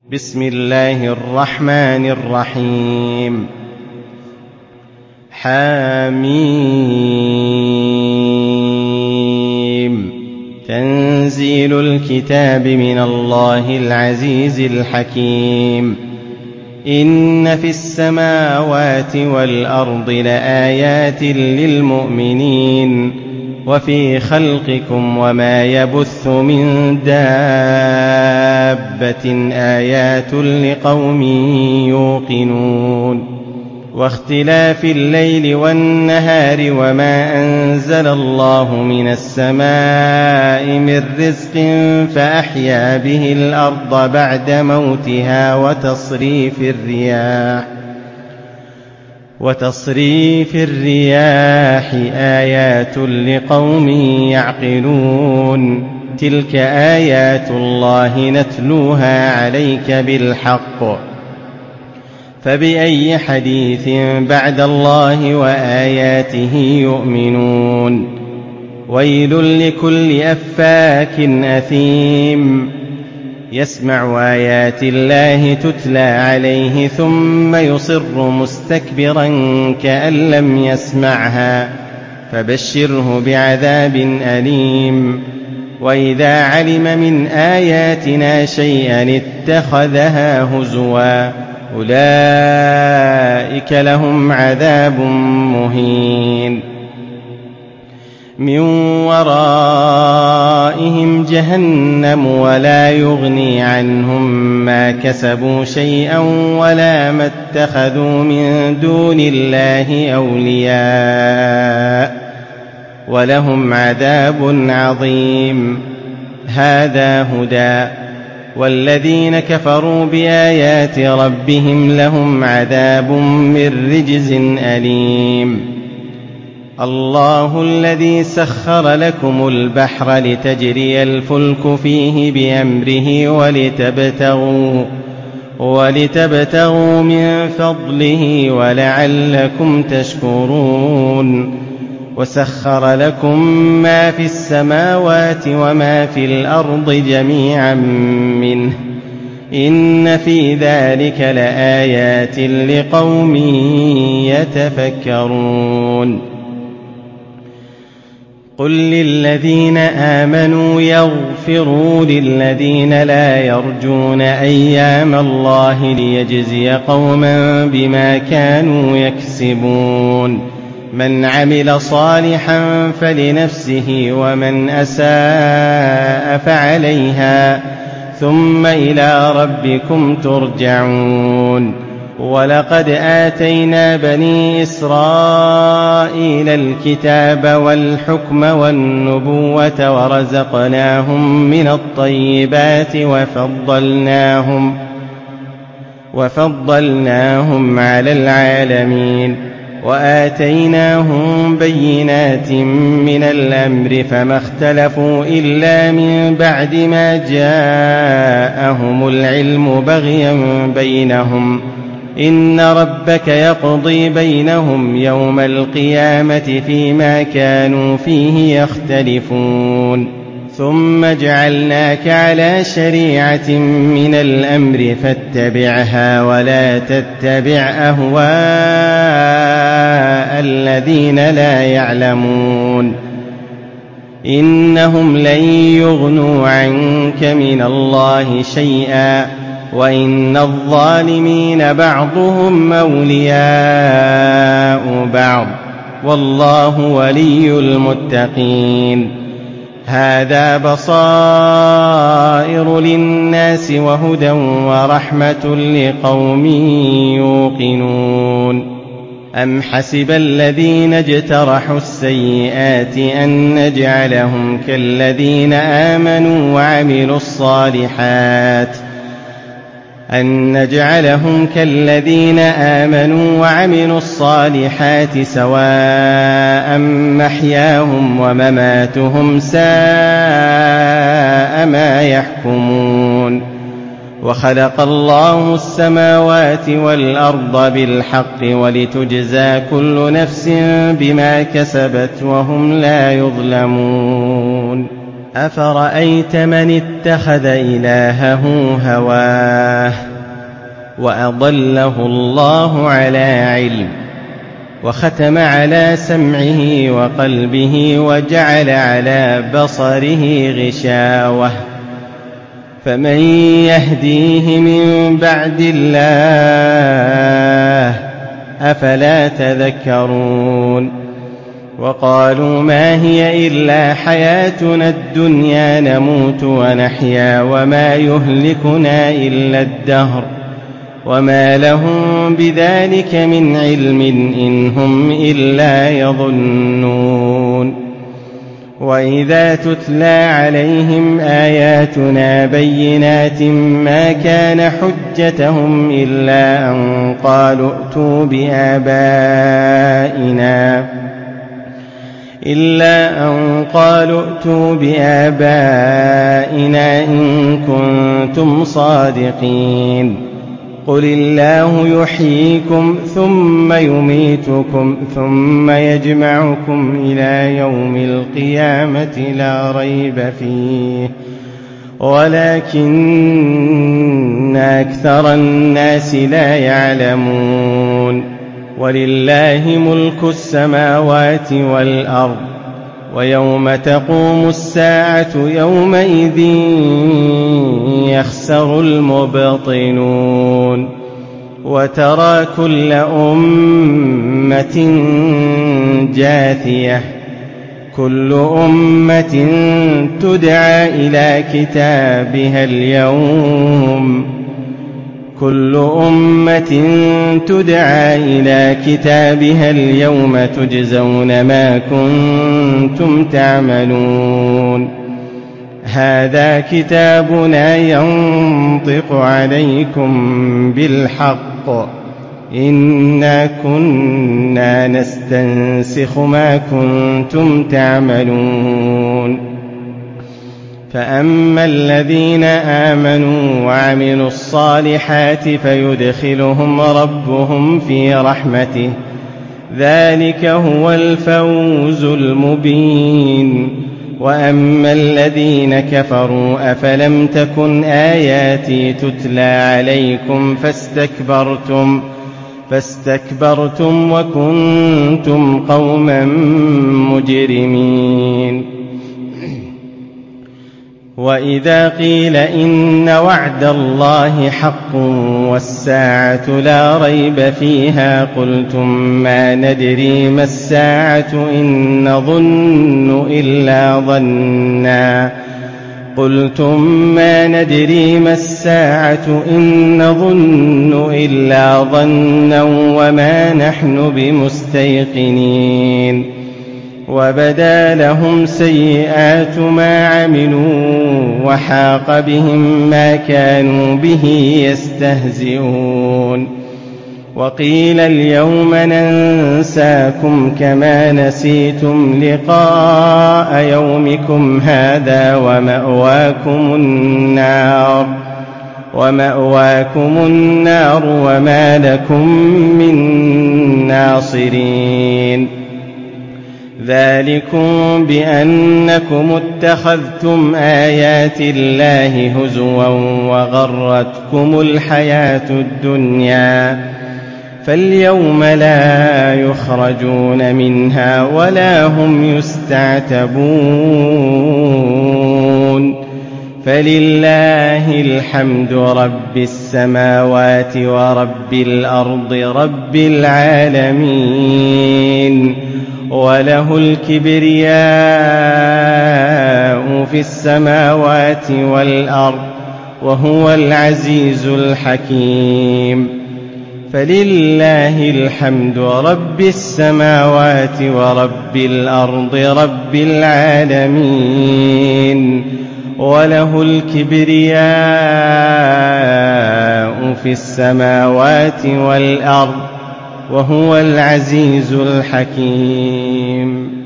بسم الله الرحمن الرحيم. حميم. تنزيل الكتاب من الله العزيز الحكيم. إن في السماوات والأرض لآيات للمؤمنين وفي خلقكم وما يبث من دابة آيات لقوم يوقنون. واختلاف الليل والنهار وما أنزل الله من السماء من رزق فأحيا به الأرض بعد موتها وتصريف الرياح آيات لقوم يعقلون. تلك آيات الله نتلوها عليك بالحق، فبأي حديث بعد الله وآياته يؤمنون. ويل لكل أفاك أثيم يسمع آيات الله تتلى عليه ثم يصر مستكبرا كأن لم يسمعها، فبشره بعذاب أليم. وإذا علم من آياتنا شيئا اتخذها هزوا، أولئك لهم عذاب مهين. من ورائهم جهنم ولا يغني عنهم ما كسبوا شيئا ولا ما اتخذوا من دون الله أولياء، ولهم عذاب عظيم. هذا هدى، والذين كفروا بآيات ربهم لهم عذاب من رجز أليم. الله الذي سخر لكم البحر لتجري الفلك فيه بأمره ولتبتغوا من فضله ولعلكم تشكرون. وسخر لكم ما في السماوات وما في الأرض جميعا منه، إن في ذلك لآيات لقوم يتفكرون. قل للذين آمنوا يغفروا للذين لا يرجون أيام الله ليجزي قوما بما كانوا يكسبون. من عمل صالحا فلنفسه ومن أساء فعليها، ثم إلى ربكم ترجعون. ولقد آتينا بني إسرائيل الكتاب والحكم والنبوة ورزقناهم من الطيبات وفضلناهم على العالمين، وآتيناهم بينات من الأمر، فما اختلفوا إلا من بعد ما جاءهم العلم بغيا بينهم. إن ربك يقضي بينهم يوم القيامة فيما كانوا فيه يختلفون. ثم جعلناك على شريعة من الأمر فاتبعها ولا تتبع أهواء الذين لا يعلمون. إنهم لن يغنوا عنك من الله شيئا، وإن الظالمين بعضهم أولياء بعض، والله ولي المتقين. هذا بصائر للناس وهدى ورحمة لقوم يوقنون. أم حسب الذين اجترحوا السيئات أن نجعلهم كالذين آمنوا وعملوا الصالحات سواء محياهم ومماتهم ساء ما يحكمون. وخلق الله السماوات والأرض بالحق ولتجزى كل نفس بما كسبت وهم لا يظلمون. أفرأيت من اتخذ إلهه هواه وأضله الله على علم، وختم على سمعه وقلبه وجعل على بصره غشاوة، فمن يهديه من بعد الله أفلا تذكرون. وقالوا ما هي إلا حياتنا الدنيا نموت ونحيا وما يهلكنا إلا الدهر وما لهم بذلك من علم إن هم إلا يظنون. وإذا تتلى عليهم آياتنا بينات ما كان حجتهم إلا أن قالوا ائتوا بآبائنا إن كنتم صادقين. قل الله يحييكم ثم يميتكم ثم يجمعكم إلى يوم القيامة لا ريب فيه ولكن أكثر الناس لا يعلمون. ولله ملك السماوات والأرض ويوم تقوم الساعة يومئذ يخسر المبطلون. وترى كل أمة جاثية كل أمة تدعى إلى كتابها اليوم تجزون ما كنتم تعملون. هذا كتابنا ينطق عليكم بالحق إنا كنا نستنسخ ما كنتم تعملون. فأما الذين آمنوا وعملوا الصالحات فيدخلهم ربهم في رحمته ذلك هو الفوز المبين. وأما الذين كفروا أفلم تكن آياتي تتلى عليكم فاستكبرتم وكنتم قوما مجرمين. وإذا قيل إن وعد الله حق والساعة لا ريب فيها قلتم ما ندري ما الساعة إن نظن إلا ظنا وما نحن بمستيقنين. وبدا لهم سيئات ما عملوا وحاق بهم ما كانوا به يستهزئون. وقيل اليوم ننساكم كما نسيتم لقاء يومكم هذا ومأواكم النار وما لكم من ناصرين. ذلكم بأنكم اتخذتم آيات الله هزوا وغرتكم الحياة الدنيا فاليوم لا يخرجون منها ولا هم يستعتبون. فلله الحمد رب السماوات ورب الأرض رب العالمين وله الكبرياء في السماوات والأرض وهو العزيز الحكيم. فلله الحمد رب السماوات ورب الأرض رب العالمين وله الكبرياء في السماوات والأرض وهو العزيز الحكيم.